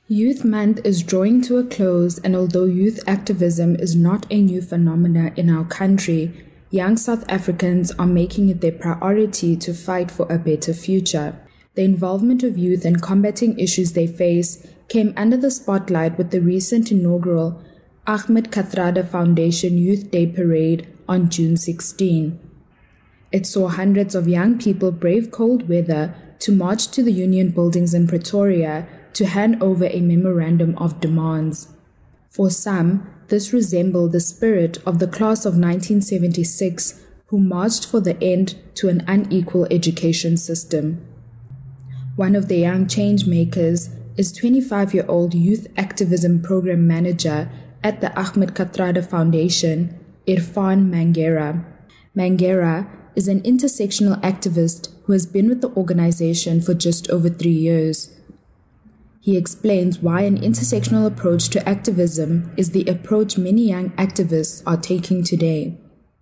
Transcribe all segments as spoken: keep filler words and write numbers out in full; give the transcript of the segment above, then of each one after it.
Youth Month is drawing to a close, and although youth activism is not a new phenomenon in our country, young South Africans are making it their priority to fight for a better future. The involvement of youth in combating issues they face came under the spotlight with the recent inaugural Ahmed Kathrada Foundation Youth Day Parade on June sixteenth. It saw hundreds of young people brave cold weather to march to the Union buildings in Pretoria to hand over a memorandum of demands. For some, this resembled the spirit of the class of nineteen seventy-six who marched for the end to an unequal education system. One of the young change makers is twenty-five-year-old Youth Activism Program Manager at the Ahmed Kathrada Foundation, Irfan Mangera. Mangera is an intersectional activist who has been with the organization for just over three years. He explains why an intersectional approach to activism is the approach many young activists are taking today.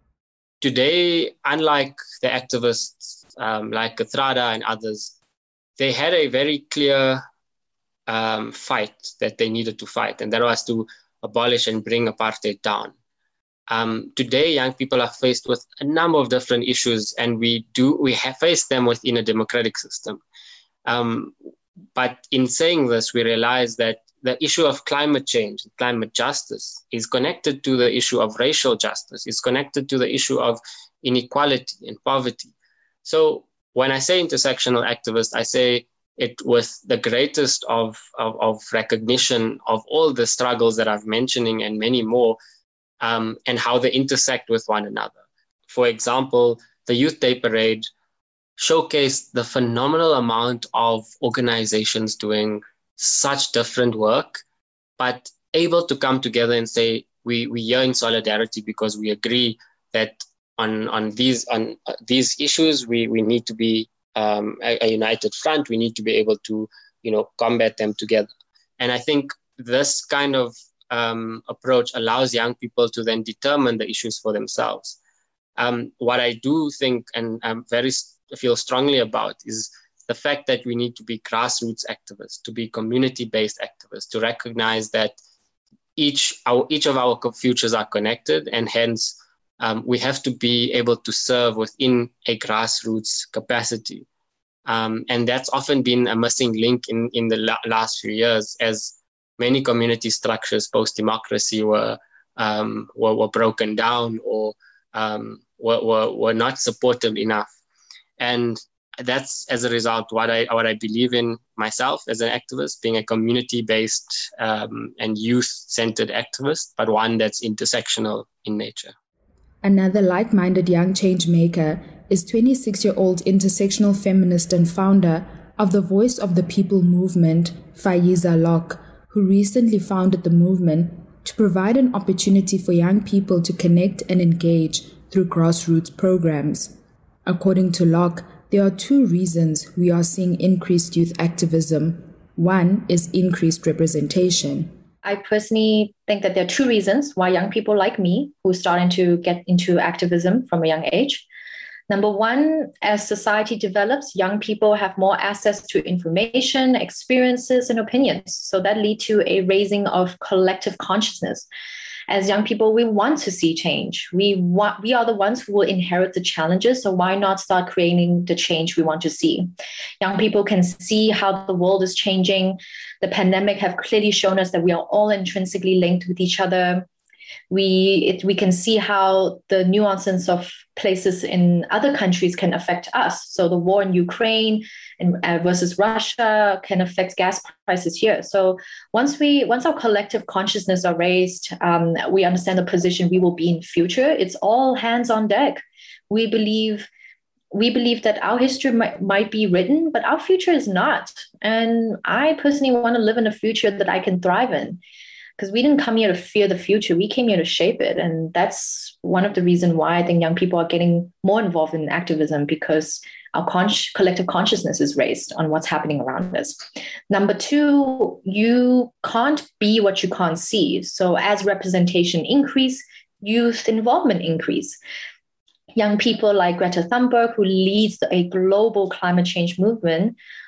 Today, unlike the activists um, like Kathrada and others, they had a very clear um, fight that they needed to fight, and that was to abolish and bring apartheid down. Um, today, young people are faced with a number of different issues, and we do we have faced them within a democratic system. Um, But in saying this, we realize that the issue of climate change, climate justice, is connected to the issue of racial justice, is connected to the issue of inequality and poverty. So when I say intersectional activist, I say it with the greatest of, of, of recognition of all the struggles that I'm mentioning and many more, um, and how they intersect with one another. For example, the Youth Day Parade showcased the phenomenal amount of organizations doing such different work, but able to come together and say, we, we are in solidarity because we agree that on, on these on uh, these issues, we, we need to be um, a, a united front. We need to be able to, you know, combat them together. And I think this kind of um, approach allows young people to then determine the issues for themselves. Um, what I do think, and I'm very feel strongly about, is the fact that we need to be grassroots activists, to be community-based activists, to recognize that each our each of our futures are connected, and hence um, we have to be able to serve within a grassroots capacity. Um, and that's often been a missing link in, in the la- last few years, as many community structures post-democracy were, um, were, were broken down or um, were, were, were not supportive enough. And that's, as a result, what I what I believe in myself as an activist, being a community-based um, and youth-centered activist, but one that's intersectional in nature. Another like-minded young change maker is twenty-six-year-old intersectional feminist and founder of the Voice of the People movement, Faiza Locke, who recently founded the movement to provide an opportunity for young people to connect and engage through grassroots programs. According to Locke, there are two reasons we are seeing increased youth activism. One is increased representation. I personally think that there are two reasons why young people like me who are starting to get into activism from a young age. Number one, as society develops, young people have more access to information, experiences, and opinions. So that leads to a raising of collective consciousness. As young people, we want to see change. We want, we are the ones who will inherit the challenges. So why not start creating the change we want to see? Young people can see how the world is changing. The pandemic have clearly shown us that we are all intrinsically linked with each other. We it, we can see how the nuances of places in other countries can affect us. So the war in Ukraine and uh, versus Russia can affect gas prices here. So once we once our collective consciousness are raised, um, we understand the position we will be in future. It's all hands on deck. We believe we believe that our history might, might be written, but our future is not. And I personally want to live in a future that I can thrive in. Because we didn't come here to fear the future. We came here to shape it. And that's one of the reasons why I think young people are getting more involved in activism, because our con- collective consciousness is raised on what's happening around us. Number two, you can't be what you can't see. So as representation increase, youth involvement increase. Young people like Greta Thunberg, who leads a global climate change movement,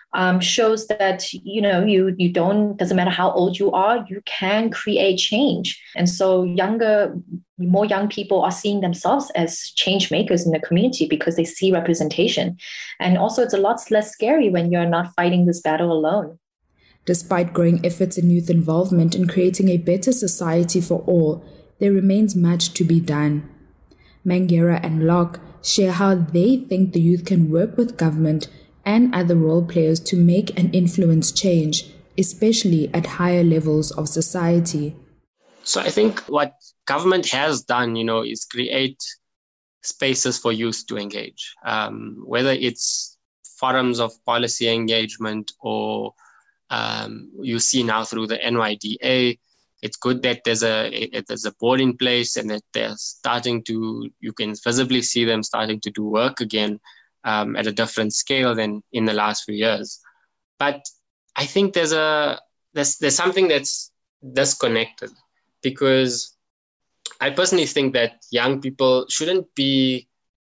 um, shows that, you know, you you don't, doesn't matter how old you are, you can create change. And so younger, more young people are seeing themselves as change makers in the community because they see representation. And also it's a lot less scary when you're not fighting this battle alone. Despite growing efforts in youth involvement in creating a better society for all, there remains much to be done. Mangera and Locke share how they think the youth can work with government and other role players to make and influence change, especially at higher levels of society. So I think what government has done, you know, is create spaces for youth to engage, um, whether it's forums of policy engagement or um, you see now through the N Y D A. It's good that there's a there's a board in place and that they're starting to, you can visibly see them starting to do work again um, at a different scale than in the last few years. But I think there's a there's there's something that's disconnected, because I personally think that young people shouldn't be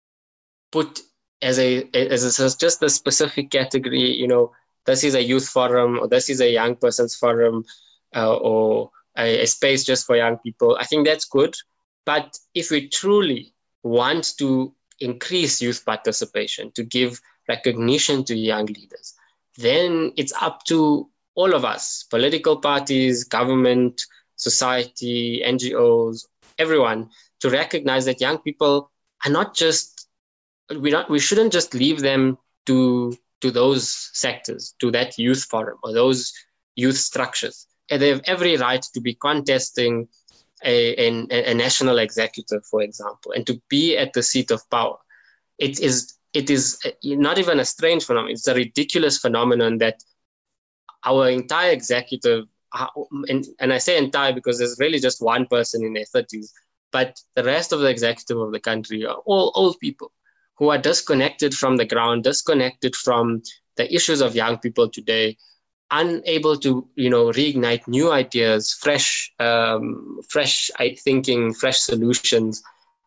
put as a as a, just a specific category. You know, this is a youth forum, or this is a young person's forum, uh, or a, a space just for young people. I think that's good. But if we truly want to increase youth participation, to give recognition to young leaders, then it's up to all of us, political parties, government, society, N G Os, everyone, to recognize that young people are not just, we not we shouldn't just leave them to to those sectors, to that youth forum or those youth structures. And they have every right to be contesting a, a, a national executive, for example, and to be at the seat of power. It is it is not even a strange phenomenon. It's a ridiculous phenomenon that our entire executive, and, and I say entire because there's really just one person in their thirties, but the rest of the executive of the country are all old people who are disconnected from the ground, disconnected from the issues of young people today, unable to, you know, reignite new ideas, fresh, um, fresh thinking, fresh solutions.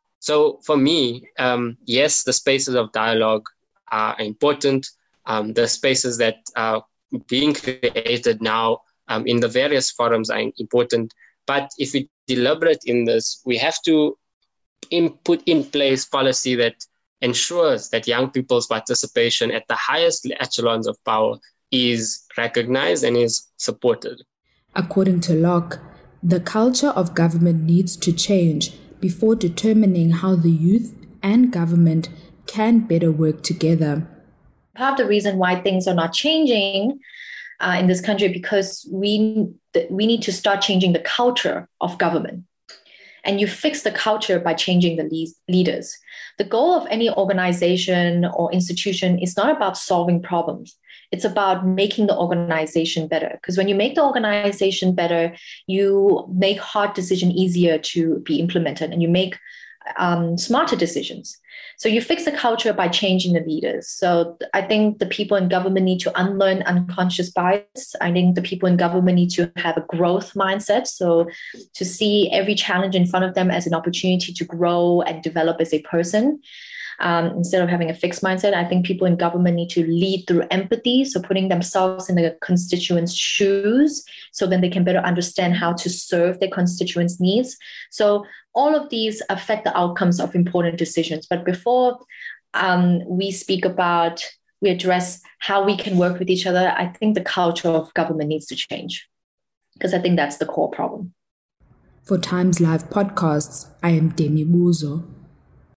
So for me, um, yes, the spaces of dialogue are important. Um, the spaces that are being created now um, in the various forums are important. But if we deliberate in this, we have to in, put in place policy that ensures that young people's participation at the highest echelons of power is recognized and is supported. According to Locke, the culture of government needs to change before determining how the youth and government can better work together. Part of the reason why things are not changing uh, in this country because we we need to start changing the culture of government. And you fix the culture by changing the le- leaders. The goal of any organization or institution is not about solving problems. It's about making the organization better. Because when you make the organization better, you make hard decisions easier to be implemented, and you make um, smarter decisions. So you fix the culture by changing the leaders. So I think the people in government need to unlearn unconscious bias. I think the people in government need to have a growth mindset. So to see every challenge in front of them as an opportunity to grow and develop as a person. Um, instead of having a fixed mindset, I think people in government need to lead through empathy. So putting themselves in the constituents' shoes so then they can better understand how to serve their constituents' needs. So all of these affect the outcomes of important decisions. But before um, we speak about, we address how we can work with each other, I think the culture of government needs to change, because I think that's the core problem. For Times Live podcasts, I am Demi Buzo.